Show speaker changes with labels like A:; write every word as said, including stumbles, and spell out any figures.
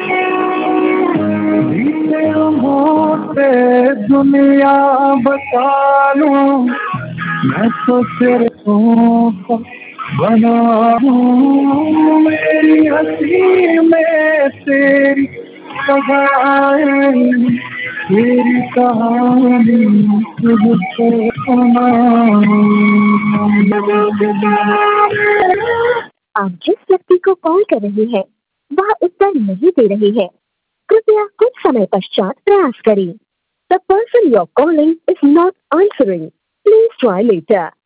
A: बीते लम्हों से दुनिया बता लूं, मैं तो तेरे को बना हूँ। मेरी हंसी में तेरी सगाई, तेरी कहानी तुझको सुनाऊं।
B: आप जिस व्यक्ति को कॉल कर रहे हैं वह उत्तर नहीं दे रही है, कृपया कुछ समय पश्चात प्रयास करें। The person you're calling is not answering. Please try later.